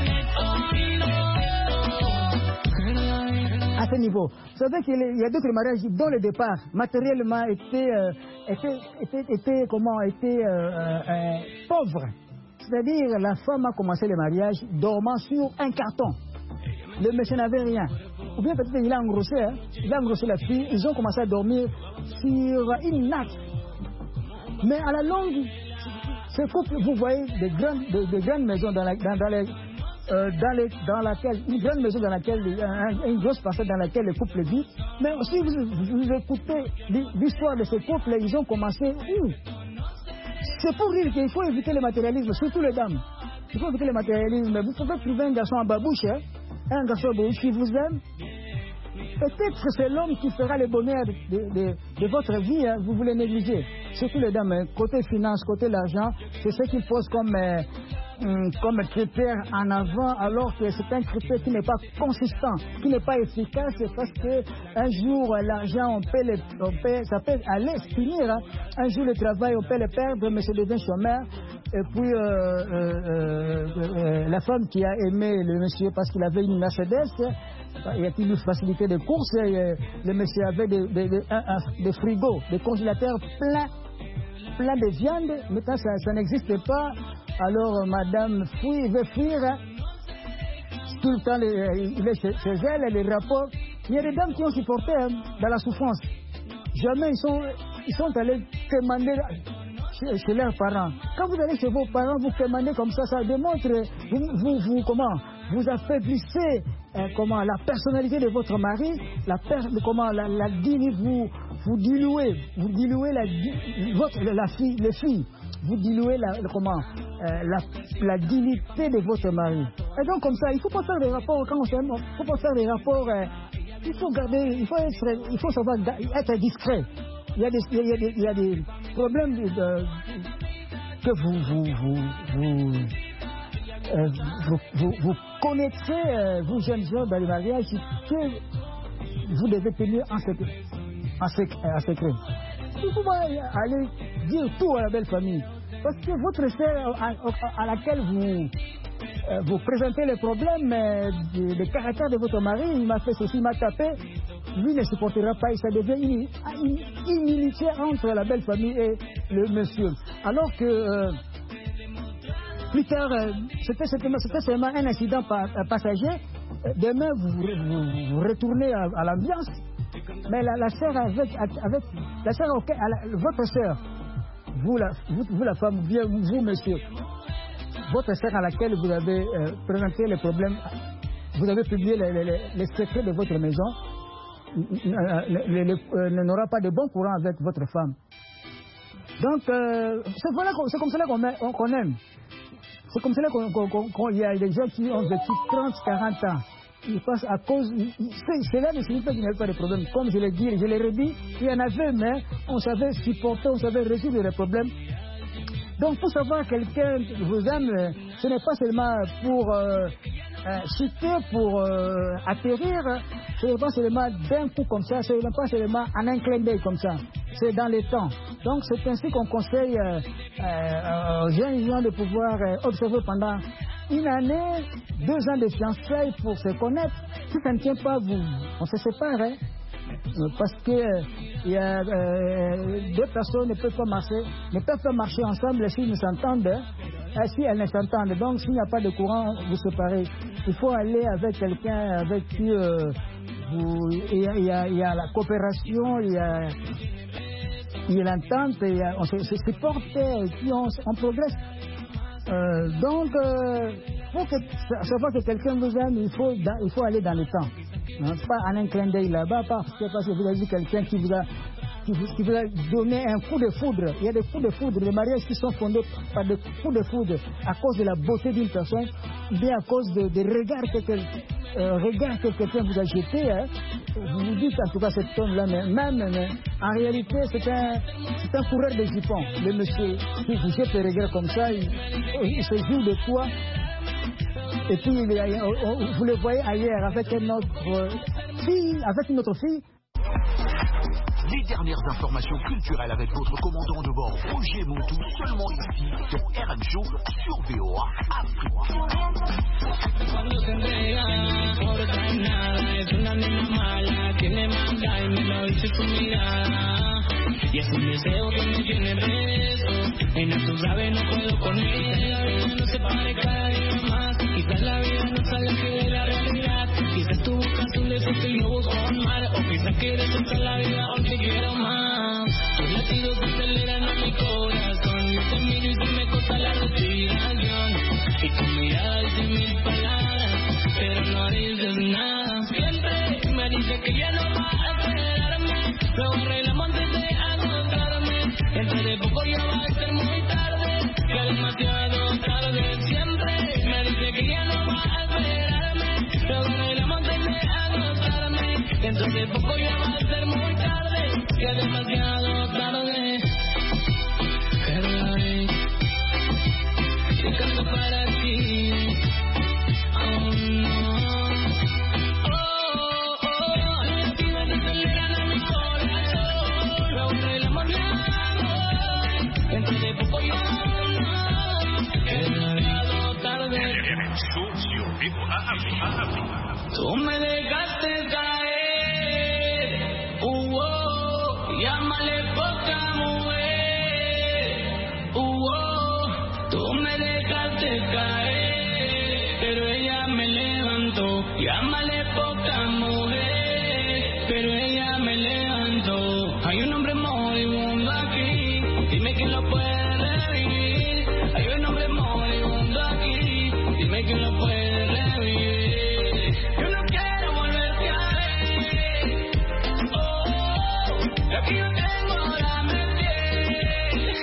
anexo. À ce niveau, vous savez qu'il y a d'autres mariages dont le départ matériellement était, euh, était, était, était, comment, était euh, euh, pauvre. C'est-à-dire la femme a commencé le mariage dormant sur un carton. Le monsieur n'avait rien. Ou bien peut-être il a engrossé, hein, il a engrossé la fille, ils ont commencé à dormir sur une natte. Mais à la longue, ce couple, vous voyez des grandes, des, des grandes maisons dans, la, dans, dans les... Euh, dans, les, dans laquelle, une grande maison dans laquelle, un, une grosse parcelle dans laquelle le couple vit. Mais si vous, vous, vous écoutez l'histoire de ce couple, ils ont commencé où? C'est pour dire qu'il faut éviter le matérialisme, surtout les dames. Il faut éviter le matérialisme. Vous pouvez trouver un garçon en babouche, hein, un garçon en babouche qui vous aime. Peut-être que c'est l'homme qui fera le bonheur de, de, de votre vie, hein, vous voulez négliger. Surtout les dames, hein, côté finance, côté l'argent, c'est ce qu'ils posent comme... Euh, comme critère en avant, alors que c'est un critère qui n'est pas consistant, qui n'est pas efficace, parce que un jour l'argent on peut, le, on peut ça peut aller finir, hein. Un jour le travail on peut le perdre, mais ça devient chômeur. Et puis euh, euh, euh, la femme qui a aimé le monsieur parce qu'il avait une Mercedes, il y a une facilité de course, et le monsieur avait des, des, des, des frigos, des congélateurs pleins plein de viande. Maintenant ça, ça n'existe pas. Alors madame fuit, veut fuir, hein. Tout le temps les, il est chez, chez elle, les rapports. Il y a des dames qui ont supporté, hein, dans la souffrance. Jamais ils sont, ils sont allés demander chez, chez leurs parents. Quand vous allez chez vos parents, vous demandez comme ça, ça démontre, vous, vous, vous comment, vous affaiblissez euh, comment, la personnalité de votre mari, la, per, comment, la, la dignité, vous, vous diluez, vous diluez la, votre, la fille, les filles. Vous diluez la, la, comment, euh, la, la dignité de votre mari. Et donc comme ça, il ne faut pas faire des rapports, quand on s'aime, il ne faut pas faire des rapports, euh, il faut garder, il faut, être, il faut savoir être discret. Il y a des, il y a des, il y a des problèmes de, de, que vous, vous, vous, vous, euh, vous, vous, vous connaîtrez, euh, vous jeunes gens dans le mariage, que vous devez tenir en secret. En secret, en secret. Il faut pas aller dire tout à la belle famille. Parce que votre sœur à, à, à laquelle vous, euh, vous présentez les problèmes euh, de, de caractère de votre mari, il m'a fait ceci, il m'a tapé, lui ne supportera pas et ça devient une, une inimitié entre la belle famille et le monsieur. Alors que euh, plus tard, euh, c'était, c'était, c'était seulement un incident pa, passager. Demain, vous, vous, vous retournez à, à l'ambiance. Mais la, la sœur avec, avec la sœur, okay, la, votre sœur, vous la, vous, vous la femme, bien vous monsieur, votre sœur à laquelle vous avez euh, présenté les problèmes, vous avez publié les, les, les secrets de votre maison, euh, n'aura pas de bon courant avec votre femme. Donc euh, c'est, voilà, c'est comme cela qu'on, on, qu'on aime. C'est comme cela qu'on, qu'on, qu'on, qu'on y a des gens qui ont vécu trente, quarante ans. Ils passent à cause. Cela ne signifie pas qu'il n'y avait pas de problème. Comme je l'ai dit, je l'ai redit, il y en avait, mais on savait supporter, on savait résoudre les problèmes. Donc, pour savoir quelqu'un vous aime, ce n'est pas seulement pour euh, euh, chuter, pour euh, atterrir, ce n'est pas seulement d'un coup comme ça, ce n'est pas seulement en un clin d'œil comme ça. C'est dans les temps. Donc, c'est ainsi qu'on conseille euh, euh, aux jeunes gens de pouvoir euh, observer pendant une année, deux ans de fiançailles pour se connaître. Si ça ne tient pas, vous, on se sépare. Hein? Parce que euh, y a, euh, deux personnes ne peuvent pas marcher, ne peuvent pas marcher ensemble s'ils ne s'entendent, hein, si elles ne s'entendent. Donc s'il n'y a pas de courant, vous séparez. Il faut aller avec quelqu'un avec qui euh, vous, il, y a, il, y a, il y a la coopération, il y a, il y a l'entente, il y a, on se, se supporte et puis on, on progresse. Euh, donc, euh, pour que, savoir que quelqu'un vous aime, il faut, il faut aller dans le temps. Hein, pas en un clin d'œil là-bas, parce que, parce que vous avez vu quelqu'un qui vous a qui vous, qui vous a donné un coup de foudre. Il y a des coups de foudre, des mariages qui sont fondés par des coups de foudre à cause de la beauté d'une personne, ou bien à cause des de regards que, euh, regard que quelqu'un vous a jeté. Hein. Vous vous dites en tout cas cet homme-là, mais même, mais, en réalité, c'est un, c'est un coureur de jupons. Le monsieur qui vous jette les regards comme ça, il, il se joue de quoi. Et puis, vous le voyez ailleurs avec une autre fille, avec une autre fille. Les dernières informations culturelles avec votre commandant de bord, Roger Montou, seulement ici, sur R M Show, sur V O A Afrique. Y es un deseo que me tiene preso. Ella tú sabes no puedo con ella. No se pare cada día más. Quizás la vida no sale que de la realidad. Quizás tú buscas un deseo y yo busco un mar. O quizás quieres estar la vida o te quiero más. Tus latidos aceleran a mi corazón. Yo te miro y se me corta la respiración. Y tu mirada dice mil palabras, pero no dices nada. Siempre me dice que ya no va a esperarme. Luego arreglamos antes de agotarme. Dentro de poco ya va a ser muy tarde. Ya demasiado tarde. Siempre me dice que ya no va a esperarme. Luego arreglamos antes de agotarme. Dentro de poco ya va a ser muy tarde. Ya demasiado tarde. Caroline, yo canto para ti. Oh no. Tú me dejaste caer, uh, oh, llámale poca mujer, uh, oh, tú me dejaste caer, pero ella me levantó, llámale poca mujer, pero ella me levantó. Hay una que yo tengo ahora me tiene.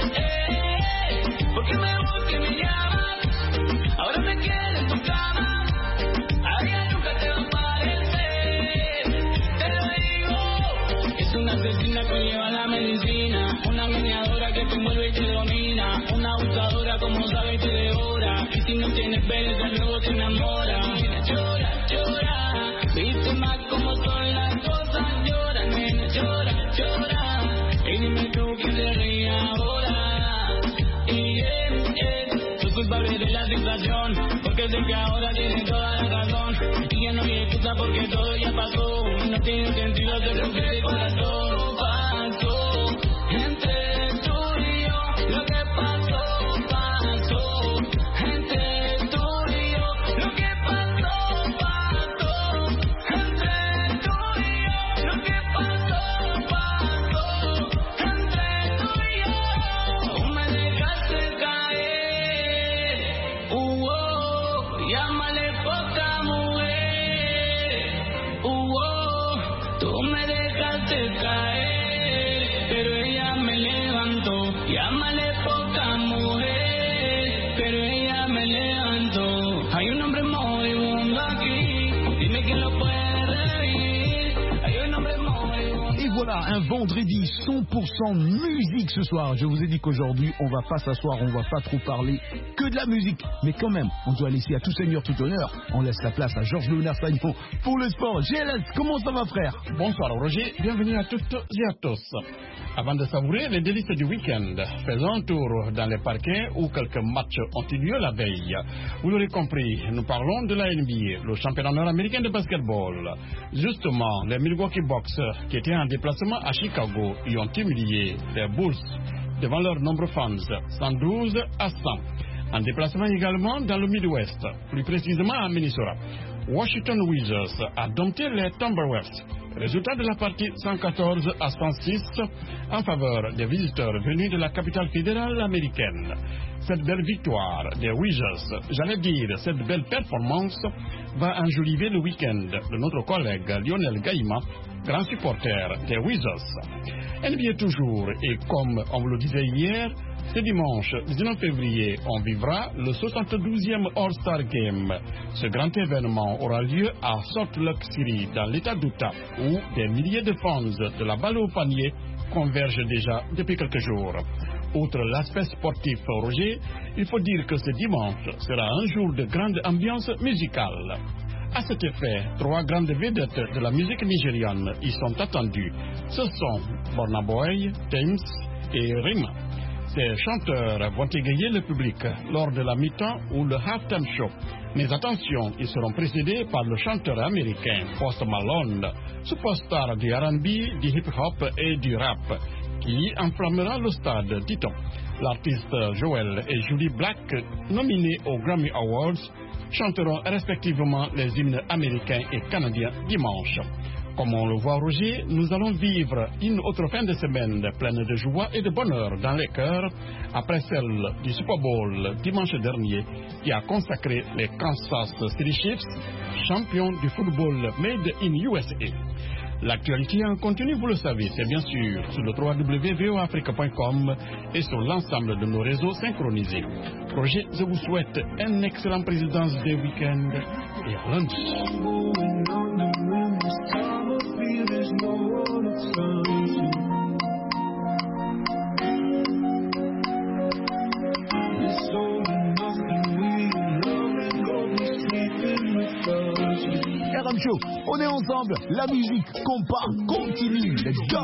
Eh, porque mejor que me llamas, ahora me quieres en tu cama. A ella nunca te va a parecer. Te lo digo, es una asesina que lleva la medicina, una meneadora que te envuelve y te domina, una abusadora como sabe y te devora. Y si no tienes pereza luego te enamora. Llora, llora, viste más como son las cosas. Llora, nena, llora, llora. Y dime tú quién se ríe ahora. Y eh, eh, soy culpable de la situación, porque sé que ahora tienes toda la razón. Y ya no hay excusa porque todo ya pasó. No tiene sentido hacer lo que de corazón pasó. Entre tú y yo, lo que pasó, pasó. Entre tú y yo, lo que pasó, pasó. Entre tú y yo, lo que pasó, pasó. Entre tú y yo, tú me dejaste caer. Uh, oh, llámale poca mujer. Uh, oh, tú me dejaste caer, pero ella me levantó. Llámale poca mujer, pero ella me levantó. Hay un hombre moribundo aquí, dime quién lo puede revivir. Hay un hombre moribundo. Et voilà, un vendredi cent pour cent musique ce soir. Je vous ai dit qu'aujourd'hui, on va pas s'asseoir, on va pas trop parler que de la musique. Mais quand même, on doit laisser à tout seigneur, tout honneur. On laisse la place à Georges Léonard Sagnon pour le sport. G L S, comment ça va, frère? Bonsoir Roger, bienvenue à toutes et à tous. Avant de savourer les délices du week-end, faisons un tour dans les parquets où quelques matchs ont eu lieu la veille. Vous l'aurez compris, nous parlons de la N B A, le championnat nord-américain de basketball. Justement, les Milwaukee Bucks, qui étaient en déplacement à Chicago, y ont humilié les Bulls devant leurs nombreux fans, cent douze à cent. En déplacement également dans le Midwest, plus précisément à Minnesota. Washington Wizards a dompté les Timberwolves. Résultat de la partie cent quatorze à cent six en faveur des visiteurs venus de la capitale fédérale américaine. Cette belle victoire des Wizards, j'allais dire cette belle performance, va enjoliver le week-end de notre collègue Lionel Gaïma, grand supporter des Wizards. N B A toujours, et comme on vous le disait hier, ce dimanche dix-neuf février, on vivra le soixante-douzième All-Star Game. Ce grand événement aura lieu à Salt Lake City, dans l'état d'Utah, où des milliers de fans de la balle au panier convergent déjà depuis quelques jours. Outre l'aspect sportif, Roger, il faut dire que ce dimanche sera un jour de grande ambiance musicale. À cet effet, trois grandes vedettes de la musique nigériane y sont attendues. Ce sont Burna Boy, Tems et Rima. Ces chanteurs vont égayer le public lors de la mi-temps ou le halftime show. Mais attention, ils seront précédés par le chanteur américain Post Malone, superstar du R and B, du hip-hop et du rap, qui enflammera le stade, dit-on. L'artiste Joel et Julie Black, nominés aux Grammy Awards, chanteront respectivement les hymnes américains et canadiens dimanche. Comme on le voit, Roger, nous allons vivre une autre fin de semaine pleine de joie et de bonheur dans les cœurs, après celle du Super Bowl dimanche dernier, qui a consacré les Kansas City Chiefs, champions du football made in U S A. L'actualité en continu, vous le savez, c'est bien sûr sur le w w w point v o afrique point com et sur l'ensemble de nos réseaux synchronisés. Roger, je vous souhaite une excellente présidence des week-ends et à lundi. R M Show, on est ensemble, la musique, compas, continue, let's go!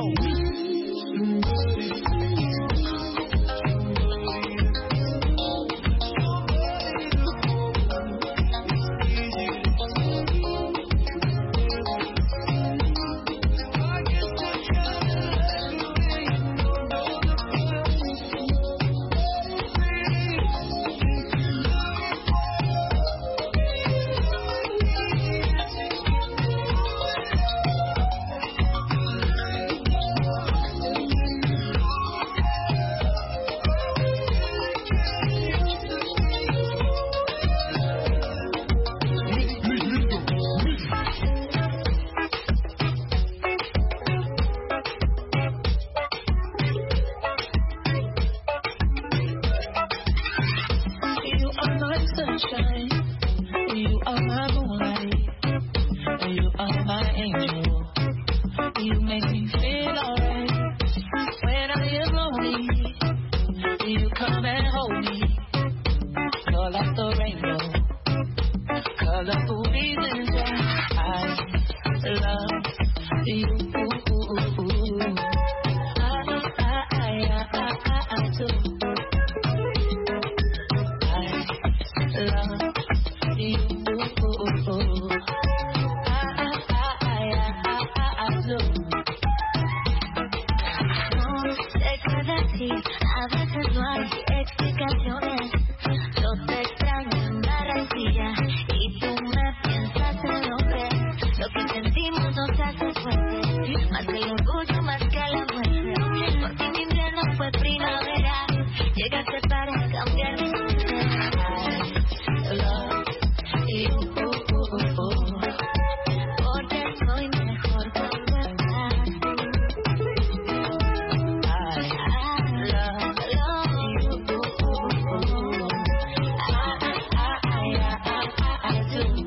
decir. A veces no hay explicaciones. Yo te extraño en Barranquilla y tú me piensas en hombre. Lo que sentimos nos hace fuerte, más que el orgullo, más que la muerte. Por ti mi invierno fue primavera, llegaste para cambiar mi mente. I love you, porque soy mejor cuando estás. I love, love you, I, I, I, I, I do.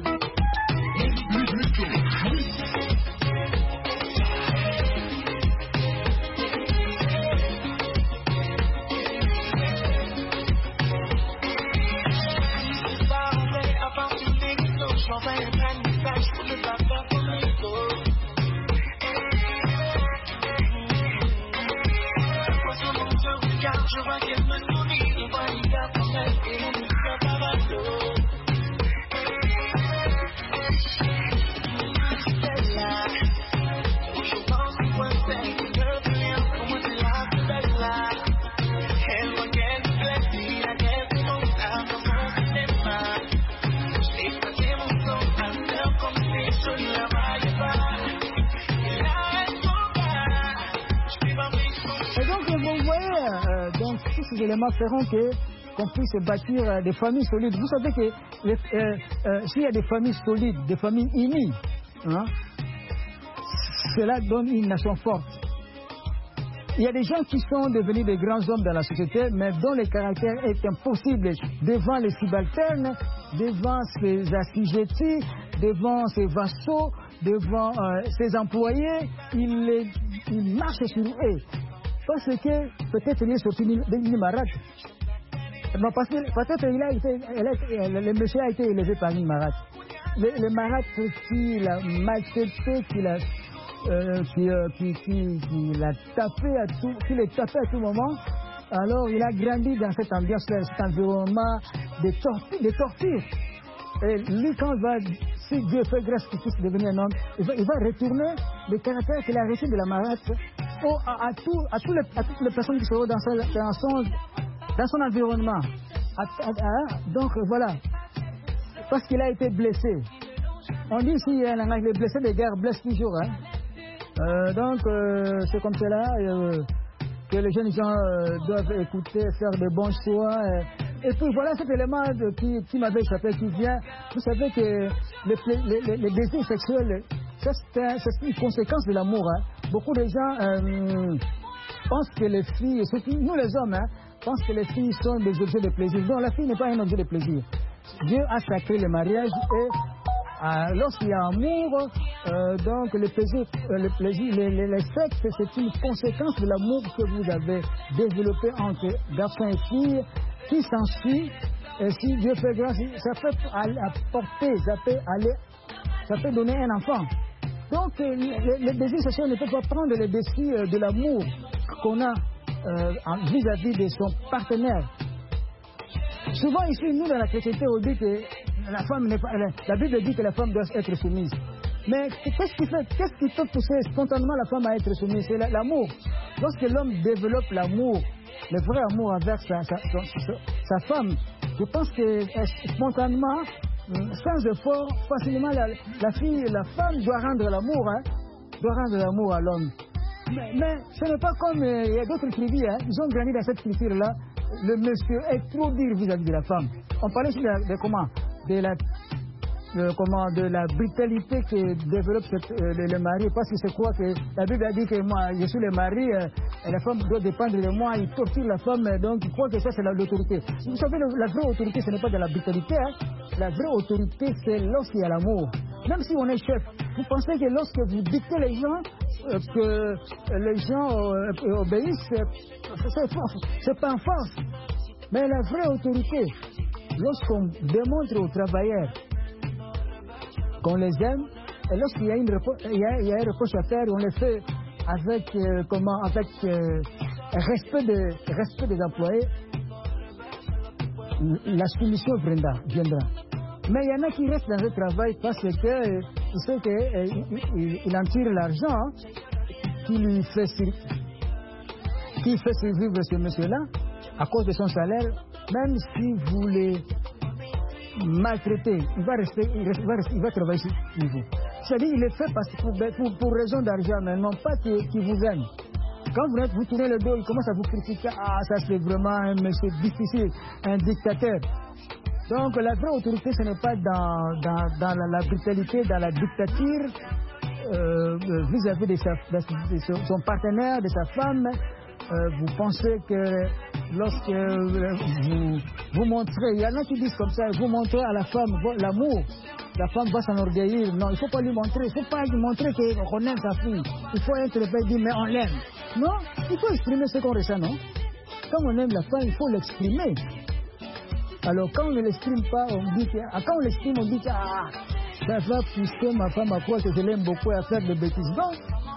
Ces éléments feront que qu'on puisse bâtir euh, des familles solides. Vous savez que les, euh, euh, s'il y a des familles solides, des familles unies, hein, cela donne une nation forte. Il y a des gens qui sont devenus des grands hommes dans la société, mais dont le caractère est impossible devant les subalternes, devant ses assujettis, devant ses vassaux, devant euh, ses employés. Il, il marche sur eux. Parce que peut-être il est sorti d'une marade. Non, parce que peut-être il a été, il a été, le, le monsieur a été élevé par une marade. Le, le marade qui l'a maltraité, qui l'a euh, qui, euh, qui, qui, qui l'a tapé à tout, qui l'a tapé à tout moment. Alors il a grandi dans cette ambiance-là, cet environnement de, torture, de torture. Et lui, quand il va, si Dieu fait grâce qu'il puisse devenir un homme, il va, il va retourner le caractère qu'il a reçu de la marade au, à, à, tout, à, tout les, à toutes les personnes qui seront dans, sa, dans, son, dans son environnement. À, à, à, donc voilà, parce qu'il a été blessé. On dit ici, hein, les blessés de guerre blessent toujours. Hein. Euh, donc euh, c'est comme cela euh, que les jeunes gens euh, doivent écouter, faire de bons choix. Euh, Et puis voilà cet élément de, qui, qui m'avait échappé, qui vient. Vous savez que les, les, les, les désirs sexuels, ça c'est une conséquence de l'amour. Hein. Beaucoup de gens euh, pensent que les filles, et surtout nous les hommes, hein, pensent que les filles sont des objets de plaisir. Non, la fille n'est pas un objet de plaisir. Dieu a sacré le mariage et euh, lorsqu'il y a amour, euh, donc le plaisir, euh, le plaisir, les, les, les sexes, c'est une conséquence de l'amour que vous avez développé entre garçons et filles. Qui s'ensuit, et si Dieu fait grâce, ça peut apporter, ça peut aller, ça peut donner un enfant. Donc, le, le désir social ne peut pas prendre le défi de l'amour qu'on a euh, vis-à-vis de son partenaire. Souvent ici, nous dans la chrétienté, on dit que la femme n'est pas, la Bible dit que la femme doit être soumise. Mais qu'est-ce qui fait, qu'est-ce qui peut pousser spontanément la femme à être soumise? C'est l'amour. Lorsque l'homme développe l'amour, le vrai amour envers sa, sa, sa, sa femme, je pense que spontanément, sans effort, facilement, la, la fille, la femme doit rendre l'amour, hein, doit rendre l'amour à l'homme. Mais, mais ce n'est pas comme euh, il y a d'autres tribus, hein, ils ont grandi dans cette culture-là. Le monsieur est trop dur vis-à-vis de la femme. On parlait de, de, de comment de la De, comment, de la brutalité que développe cette, euh, le, le mari, parce que c'est quoi que la Bible a dit que moi, je suis le mari, euh, et la femme doit dépendre de moi, il torture la femme, donc il croit que ça c'est l'autorité. Vous savez, le, la vraie autorité, ce n'est pas de la brutalité, hein. La vraie autorité, c'est lorsqu'il y a l'amour. Même si on est chef, vous pensez que lorsque vous dictez les gens, euh, que les gens euh, obéissent, c'est pas en force. Mais la vraie autorité, lorsqu'on démontre aux travailleurs qu'on les aime, et lorsqu'il y a, une repo- il y a, il y a un reproche à faire, on le fait avec, euh, comment, avec euh, respect, de, respect des employés, la soumission viendra, viendra. Mais il y en a qui restent dans le travail parce que euh, il sait qu'il euh, il, il en tire l'argent qui lui fait, qui fait survivre ce monsieur-là à cause de son salaire, même si vous les maltraitez, il va, rester, il, reste, il, va rester, il va travailler sur vous. C'est-à-dire qu'il le fait parce que pour, pour, pour raison d'argent, mais non pas qu'il qui vous aime. Quand vous, êtes, vous tournez le dos, il commence à vous critiquer. Ah, ça c'est vraiment un monsieur difficile, un dictateur. Donc la vraie autorité, ce n'est pas dans, dans, dans la, la brutalité, dans la dictature euh, vis-à-vis de, sa, de son partenaire, de sa femme. Euh, vous pensez que lorsque euh, vous, vous montrez, il y en a qui disent comme ça, vous montrez à la femme l'amour, la femme va s'enorgueillir. Non, il ne faut pas lui montrer, il ne faut pas lui montrer qu'on aime sa fille. Il faut être le fait dire, mais on l'aime. Non, il faut exprimer ce qu'on ressent, non? Quand on aime la femme, il faut l'exprimer. Alors quand on ne l'exprime pas, on dit que, quand on l'exprime, on dit que ah, ça va pousser ma femme à croire que je l'aime beaucoup et à faire des bêtises. Non.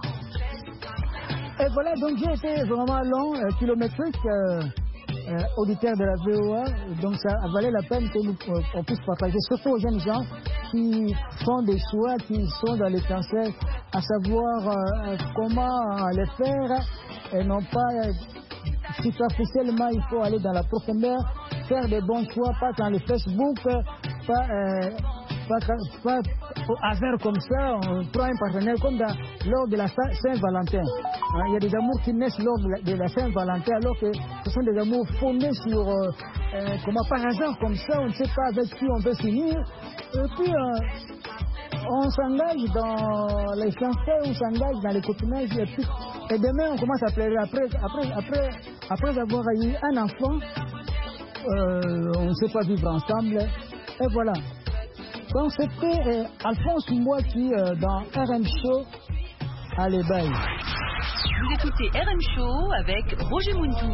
Et voilà, donc j'ai été vraiment long, euh, kilométrique, euh, euh, auditeur de la V O A, donc ça valait la peine que nous euh, on puisse partager, surtout aux jeunes gens qui font des choix, qui sont dans les cancers, à savoir euh, comment les faire et non pas euh, superficiellement, il faut aller dans la profondeur, faire des bons choix, pas dans le Facebook, pas, euh, pas, pas au hasard comme ça, on prend un partenaire comme dans, lors de la Saint-Valentin. Hein, il y a des amours qui naissent lors de la, de la Saint-Valentin, alors que ce sont des amours fondés sur, euh, euh, comment par hasard comme ça, on ne sait pas avec qui on veut finir. Et puis, euh, on s'engage dans les fiançailles, on s'engage dans les copinages, et, puis, et demain on commence à pleurer. Après, après, après, après avoir eu un enfant, euh, on ne sait pas vivre ensemble. Et voilà. Donc c'était euh, Alphonse Mboua qui, euh, dans R M Show, à l'éveil. Vous écoutez R M Show avec Roger Muntou.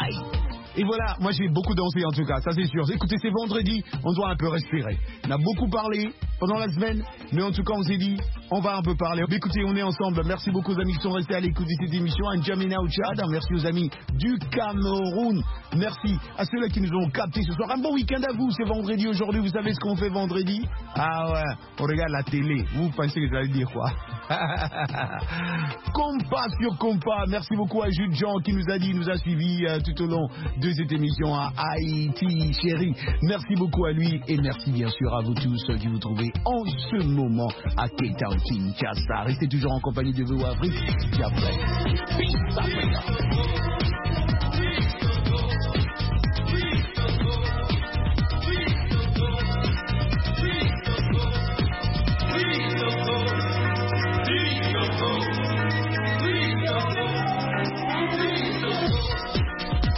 Aïe. Et voilà, moi j'ai beaucoup dansé en tout cas, ça c'est sûr. Écoutez, c'est vendredi, on doit un peu respirer. On a beaucoup parlé pendant la semaine, mais en tout cas on s'est dit, on va un peu parler. Mais écoutez, on est ensemble. Merci beaucoup aux amis qui sont restés à l'écoute de cette émission. N'Djamena au Tchad, merci aux amis du Cameroun. Merci à ceux-là qui nous ont captés ce soir. Un bon week-end à vous, c'est vendredi aujourd'hui. Vous savez ce qu'on fait vendredi? Ah ouais, on regarde la télé. Vous pensez que j'allais dire quoi? Compas sur Compas. Merci beaucoup à Jules Jean qui nous a dit, nous a suivis euh, tout au long de cette émission à Haïti, chérie. Merci beaucoup à lui et merci bien sûr à vous tous qui vous trouvez en ce moment à Cape Town, Kinshasa. Restez toujours en compagnie de V O Afrique. Et après, peace, Africa.